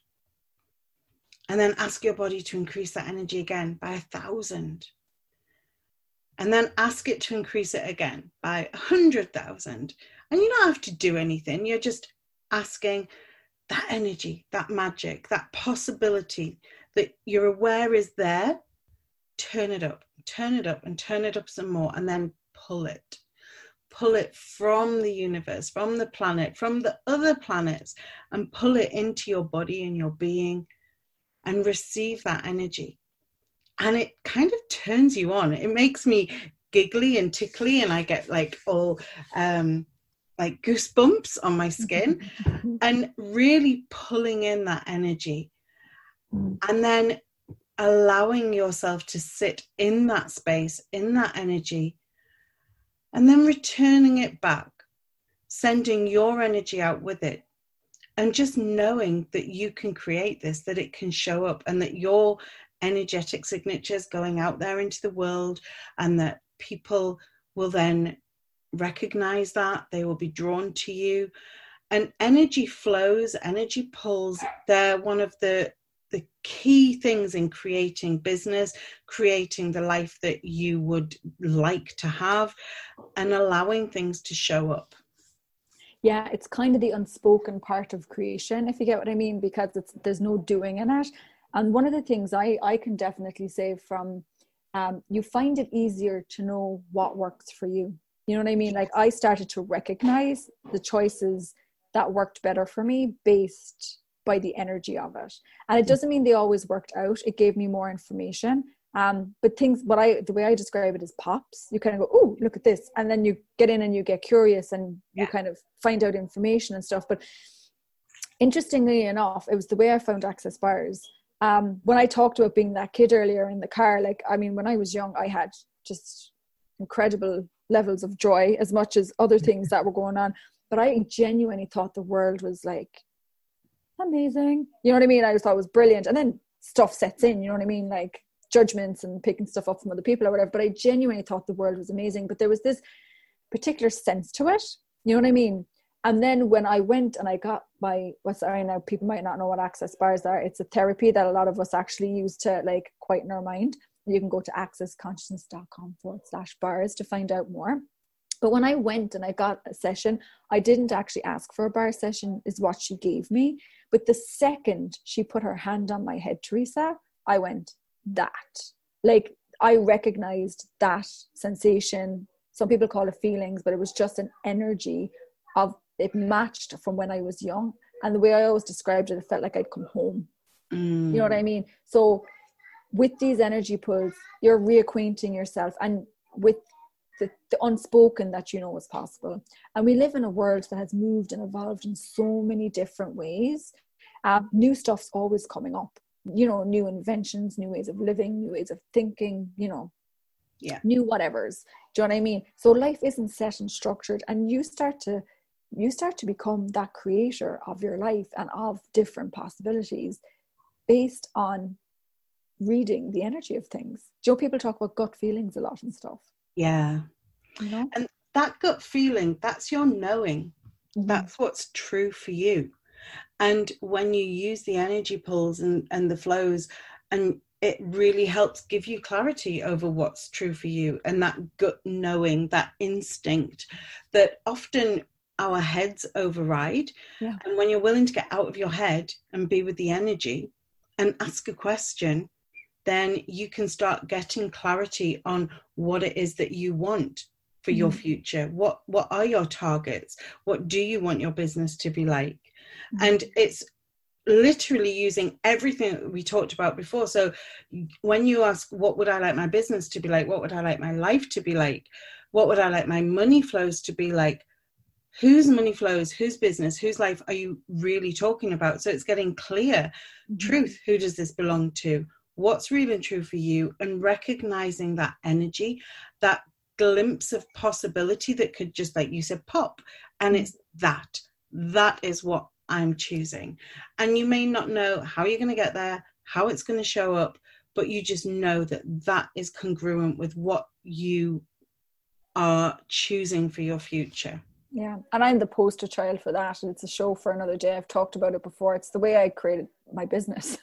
and then ask your body to increase that energy again by a thousand, and then ask it to increase it again by a hundred thousand, and you don't have to do anything. You're just asking that energy, that magic, that possibility that you're aware is there. Turn it up, turn it up and turn it up some more, and then pull it. Pull it from the universe, from the planet, from the other planets, and pull it into your body and your being and receive that energy. And it kind of turns you on. It makes me giggly and tickly, and I get like all um, like goosebumps on my skin, and really pulling in that energy. And then allowing yourself to sit in that space, in that energy, and then returning it back, sending your energy out with it, and just knowing that you can create this, that it can show up, and that your energetic signatures going out there into the world, and that people will then recognize that, they will be drawn to you. And energy flows, energy pulls, they're one of the the key things in creating business, creating the life that you would like to have, and allowing things to show up. Yeah, it's kind of the unspoken part of creation, if you get what I mean, because it's there's no doing in it. And one of the things I, I can definitely say from, um, you find it easier to know what works for you. You know what I mean? Like, I started to recognize the choices that worked better for me based by the energy of it. And it doesn't mean they always worked out. It gave me more information. Um, but things, what I, the way I describe it is pops. You kind of go, oh, look at this. And then you get in and you get curious, and you yeah. kind of find out information and stuff. But interestingly enough, it was the way I found Access Bars. Um, when I talked about being that kid earlier in the car, like, I mean, when I was young, I had just incredible levels of joy, as much as other things that were going on. But I genuinely thought the world was like, amazing. You know what I mean? I just thought it was brilliant. And then stuff sets in, you know what I mean? Like judgments and picking stuff up from other people or whatever. But I genuinely thought the world was amazing. But there was this particular sense to it. You know what I mean? And then when I went and I got my, what's I know people might not know what Access Bars are. It's a therapy that a lot of us actually use to like quieten our mind. You can go to accessconsciousness.com forward slash bars to find out more. But when I went and I got a session, I didn't actually ask for a bar session, is what she gave me. But the second she put her hand on my head, Teresa, I went, that. Like, I recognized that sensation. Some people call it feelings, but it was just an energy of, it matched from when I was young. And the way I always described it, it felt like I'd come home. Mm. You know what I mean? So with these energy pulls, you're reacquainting yourself and with The, the unspoken that you know is possible. And we live in a world that has moved and evolved in so many different ways. Um, new stuff's always coming up, you know, new inventions, new ways of living, new ways of thinking, you know, yeah, new whatevers. Do you know what I mean? So life isn't set and structured, and you start to you start to become that creator of your life and of different possibilities based on reading the energy of things. Joe, people talk about gut feelings a lot and stuff. Yeah. You know? And that gut feeling, that's your knowing. Mm-hmm. That's what's true for you. And when you use the energy pulls and, and the flows, and it really helps give you clarity over what's true for you, and that gut knowing, that instinct that often our heads override. Yeah. And when you're willing to get out of your head and be with the energy and ask a question, then you can start getting clarity on what it is that you want for mm-hmm. your future. What what are your targets? What do you want your business to be like? Mm-hmm. And it's literally using everything that we talked about before. So when you ask, what would I like my business to be like? What would I like my life to be like? What would I like my money flows to be like? Whose money flows, whose business, whose life are you really talking about? So it's getting clear. Mm-hmm. Truth, who does this belong to? What's real and true for you? And recognizing that energy, that glimpse of possibility that could just, like you said, pop. And mm-hmm. it's that. that is what I'm choosing. And you may not know how you're going to get there, how it's going to show up, but you just know that that is congruent with what you are choosing for your future. Yeah, and I'm the poster child for that, and it's a show for another day. I've talked about it before. It's the way I created my business,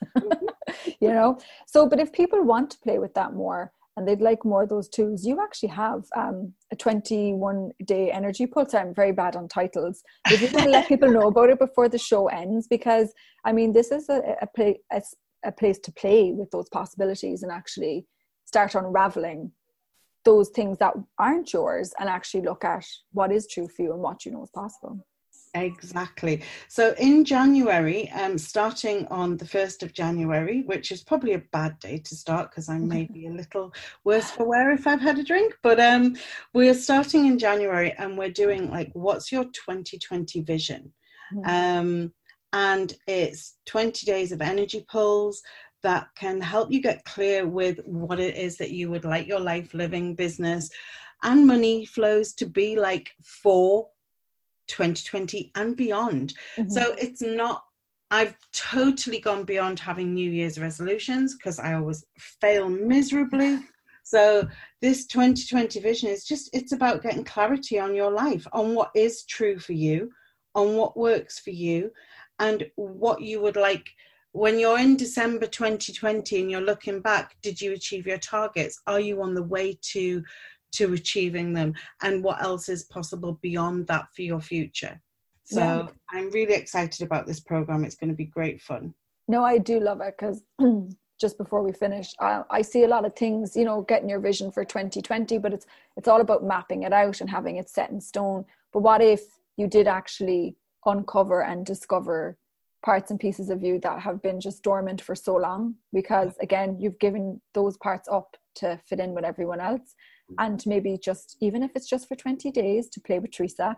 you know. So, but if people want to play with that more and they'd like more of those tools, you actually have um, a twenty-one day energy pulse. I'm very bad on titles. If you want to let people know about it before the show ends, because I mean, this is a, a, play, a, a place to play with those possibilities and actually start unraveling those things that aren't yours and actually look at what is true for you and what you know is possible. Exactly. So in January, um, starting on the first of January, which is probably a bad day to start because I may be a little worse for wear if I've had a drink, but um, we're starting in January and we're doing like, what's your twenty twenty vision? Mm-hmm. Um, and it's twenty days of energy pulls that can help you get clear with what it is that you would like your life, living, business, and money flows to be like for twenty twenty and beyond. Mm-hmm. So it's not, I've totally gone beyond having New Year's resolutions because I always fail miserably. So this twenty twenty vision is just, it's about getting clarity on your life, on what is true for you, on what works for you, and what you would like. When you're in December twenty twenty and you're looking back, did you achieve your targets? Are you on the way to to achieving them? And what else is possible beyond that for your future? So yeah. I'm really excited about this program. It's going to be great fun. No, I do love it because just before we finish, I, I see a lot of things, you know, getting your vision for twenty twenty, but it's it's all about mapping it out and having it set in stone. But what if you did actually uncover and discover parts and pieces of you that have been just dormant for so long, because again, you've given those parts up to fit in with everyone else, and maybe just, even if it's just for twenty days, to play with Teresa.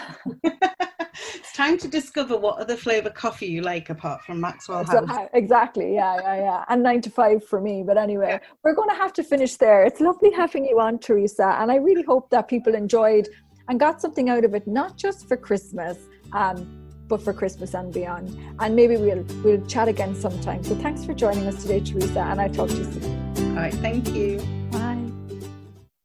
It's time to discover what other flavor coffee you like apart from Maxwell House. Exactly, yeah, yeah, yeah. And nine to five for me. But anyway, yeah. We're going to have to finish there. It's lovely having you on, Teresa, and I really hope that people enjoyed and got something out of it, not just for Christmas, um, but for Christmas and beyond. And maybe we'll we'll chat again sometime. So thanks for joining us today, Teresa, and I'll talk to you soon. All right, thank you.